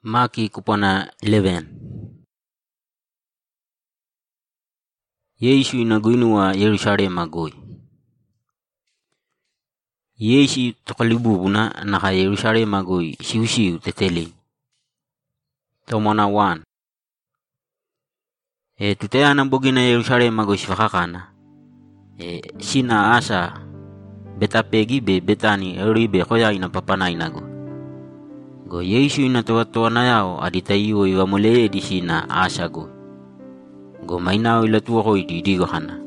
Maki kupana 11. Yesu inaguinua Yerusalem agoi. Yesu tokalibubuna naka Yerusalem agoi siu teteli. Tomona 1. Tuteana bogina Yerusalem agoi sifakakana. Sina asa betapegi be betani eribe koya ina papana inago. Go Yesu inatoa yao aditayo iwamule di sina asa go. Go mainao ilatuwa ko ididigo hana.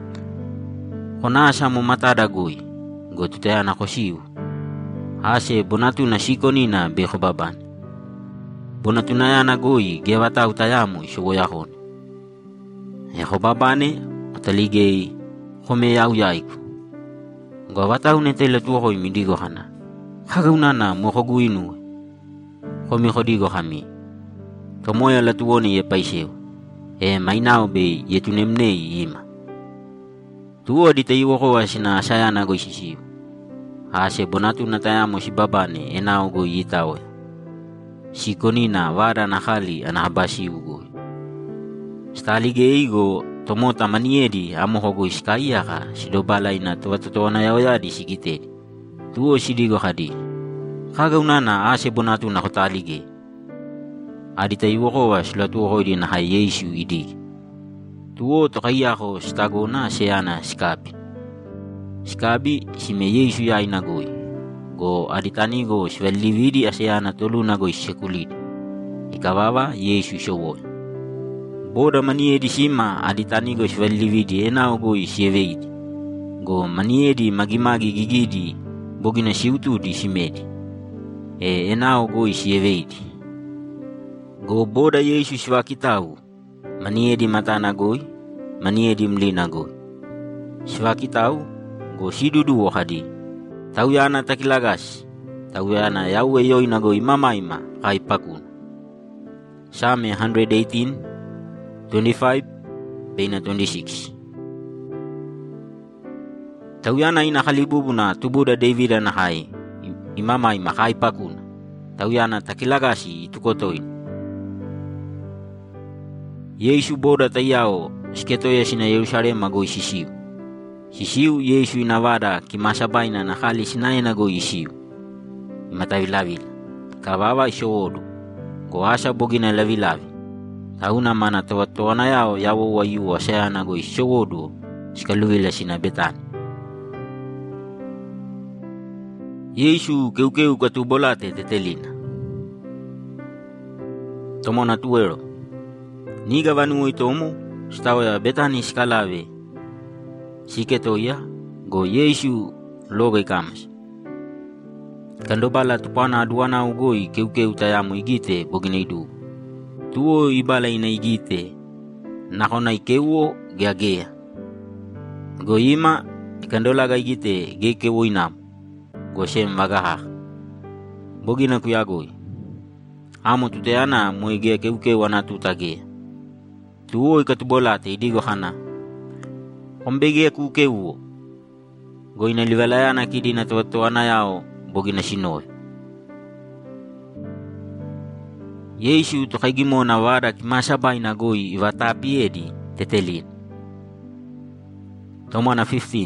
Kona asa mo matada goi. Go tuteana ko siu. Ase bonatu na sikoni na beko baban. Bonatu na yana goi gewata utayamu ishugo yakon. Eko babane utaligei kome yau yaiku. Go wata unete ilatuwa ko imidigo hana. Hagaunana moko guinu. Kome kodigo hami. Tomoya latuwoni ye paiseo. Mainao be yetunemnei ima. Tuo ditayiwo ko asina asayana go sisiu. Ase bonatu natayamo si babane enao go yitawe. Sikonina wada nakali anahabasi ugo. Stalige igo tomota maniedi amoho go iskaiaka sidobala ina tuwatutuwana yaoyadi sikitedi. Tuo sidigo hadi. Kagaunana ase bonatu nakotalige. Aditayiwo ko asilatuwo ko di na Yesu idi. Tuo tokayako stagona seana skabi. Skabi sime Yesu ya inagoi. Go aditani go svelividi aseana tolu nagoi sekulidi. Ikawawa Yesu showo. Boda maniedi sima aditani go svelividi enao go isyeveidi. Go maniedi magimagi gigidi bogina siutu di simedi. Enao go isyeveidi. Go boda Yesu swakitau. Maniedi matana goi, maniedi mlina goi. Swakitau go sidudu hadi. Tau yana takilagas. Tau yana yawe yoina goi mamaima kai pakun. Psalm 118, 25, Bena 26. Tau yana ina kalibubuna tubuda David na hai. Imamaima kai pakun. Tau yana takilagasi itukotoin. Yesu boda tayao sketoya sina Yerusalem magoi sisiu. Sisiu Yesu inawada kimasabaina na hali sinaye na goi isiu. Imatavilavila. Kawawa ishowodu. Goasha bogina lavilavi. Tauna mana tawatuana yao yawo wayu asaya na goi ishowodu sikaluwila sina betani. Yesu keukeu katubolate tetelina. Tomona tuero. Niga vanu itomo stawa ya betani skalave. Siketoya go Yesu loge kamas. Kandobala tupana aduana ugoi keuke utayamu igite bogineidu. Tuo ibala ina igite. Nakona ikeuo geagea. Go ima ikandolaga igite gekewo inamu. Go shem magaha. Bogina kuyagoi. Amo tuteana muigea keuke wanatutagea. Tuo ikatubolate idigo hana. Ombege kuke uo. Goina livalayana kidi na tuwatuana yao bogina sinoy. Yesu tukagimo na wada kimasabay na goi iwatapiedi tetelin. Tomona 15.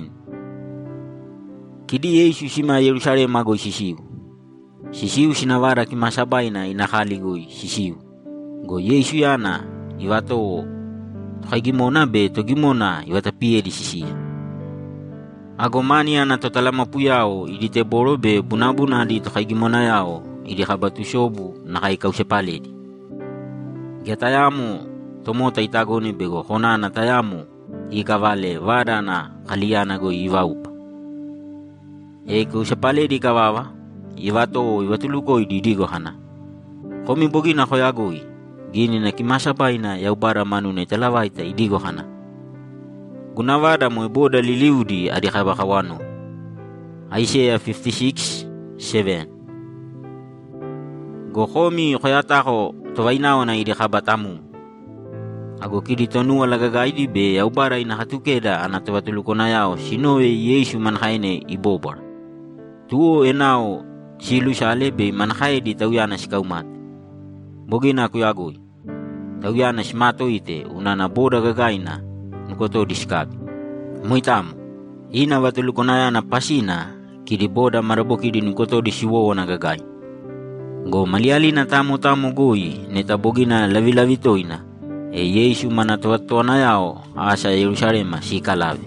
Kidi Yesu sima Yerusalem magoi sisiu. Sisiu sinawada kimasabay na inakali goi sisiu. Go Yesu yana iwato tukagimona be togimona iwatapiedi sisia. Agomania na totalama puyao iditeboro be bunabuna di tukagimona yao idikabatu shobu na kaikausepaledi. Getayamu tomota itagoni bego kona na tayamu ikavale wada na kaliana go iwaupa. Kausepaledi kawawa iwato iwatuluko ididigo hana. Komi bogina koyagoi gini na kimasabaina ya ubara manu na talawaita idigo hana. Gunawada mo boda liliudi adikabakawano. Isaiah 56:7. Gokomi koyata ko towainawa na idikabatamu. Ago kiditonu alagagaidi be ya ubara inahatukeda anatawatuluko na yao sinowe Yesu manhaine ibobara. Tuo enao silu shale be manhaidi tawiyana sikaumat. bogina kuyagoi. Tauyana shimato ite unana boda gagaina nukoto diskabi. Muitamu, ina watulukonayana pasina kidi boda marabokidi nukoto dishiwo na gagai. Go maliali na tamu goi neta bogina lavi toina. Yesu manatoatona yao asa Yerusalema sikalave.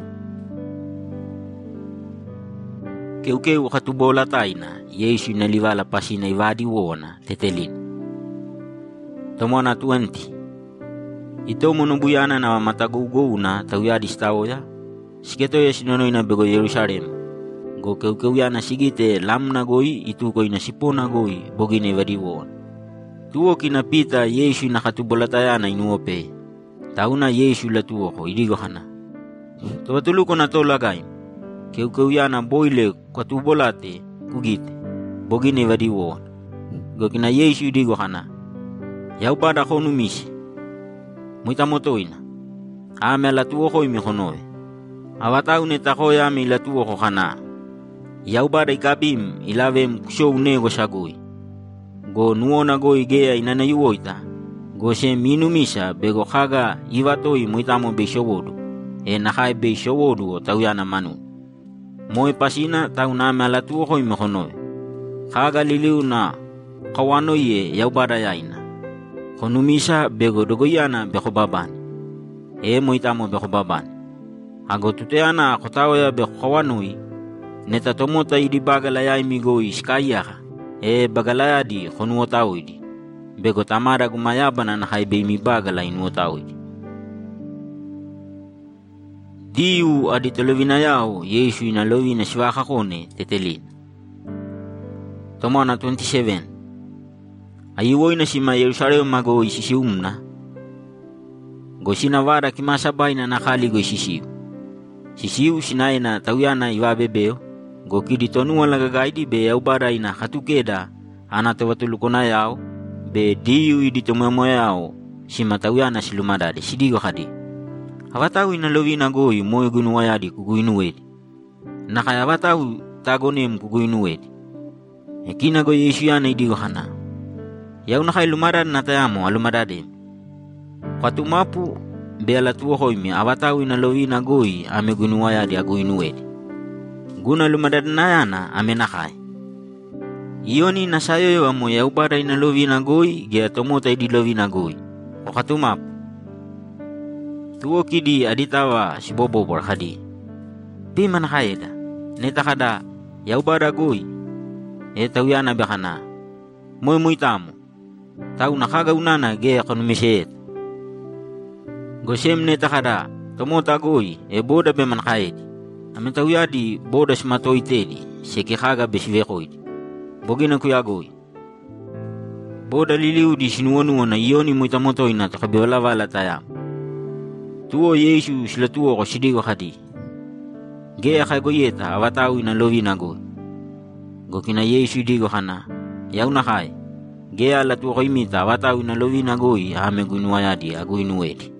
Keu katubola taina Yesu nalivala pasina ivadi wona tetelin. Tomona 20. Ito monobuyana na mataguguna tawyadi stawoya. Siketo yasinono ina bego Yerusalema. Go keu yana sigite lamna goi itu ko ina sipona goi bogine ivadi wona. Tuo kinapita Yesu nakatubolatayana inuope. Tauna Yesu latuo ko idigo hana. Tuwatulu ko na to lagay. Keu yana boile katubolate kugite. Bogine vadiwo. Go kina Yesu idigo hana. Yau pada ko numisi. Muita motoina. Ame latuo ko imihonoe. Awatau neta ko yami latuo ko hana. Yau pada ikabim ilavem kusho unego shagui. Go nuona go igea inana yuoita. Go se minumisa bego haga iwatoi muitamo beishowodu. Nahai beishowodu o tauyana manu. Moe pasina tau name alatuo hoi mehonoe. Haga liliu na kawanoye yaubada yaina. Honumisa bego dogoyana beko babani. Muitamo beko babani. Hago tuteana kotaoya beko kawanoi. Neta tomota idi bagala yai migo iskayaka. Bagalaya di konuotawidi. Bego tamara gumayabana na haibe imibagala inuotawidi. Diu adi telovina yao Yesu inalovina shiwaka kone tetelin. Tomona 27. Ayiwoi na shima Yerusalema go isisiumna. Go sinawara kimasabaina na khali go isisiu. Sisiu sinaina tauyana iwabebeo. Go kidi tonua lagagaidi be yaubara ina hatukeda anatawatulukona yao be diu idi tomomo yao simatawiyana silumadade sidigo hadi. Awatau ina lovina goi moe gunuwayadi kuguinuwedi. Nakaya awatau tagonem kuguinuwedi. Kina go Yesu yana idigo hana. Yau nakai lumadad natayamo alumadadem. Kwatumapu be alatuo hoimi awatau ina lovina goi ame gunuwayadi aguinuwedi. Guna lumadadnayana amenakai. Ioni nasayo wa mo yaubara ina lovina goi gea tomota idi lovina goi. Okatumap. Tuo kidi aditawa si bobo borhadi. Pima nakaida. Netakada yaubara goi. Tauyana bekana. Moy tamu. Tau nakaga unana gea konumiseet. Gosem netakada tomota goi boda be mankaidi. Amentawiyadi boda smatoitedi sekihaga besvekoidi. Bogina kuyagoi. Boda liliu di sinuonuona ioni muitamotoina takabewalavala tayam. Tuo Yesu silatuo ko sidigo hadi. Gea kagoyeta awatau ina lovina goi. Gokina Yesu digo hana. Yauna kai. Gea latuo ko imita awatau ina lovina goi ame gunuayadi aguinuedi.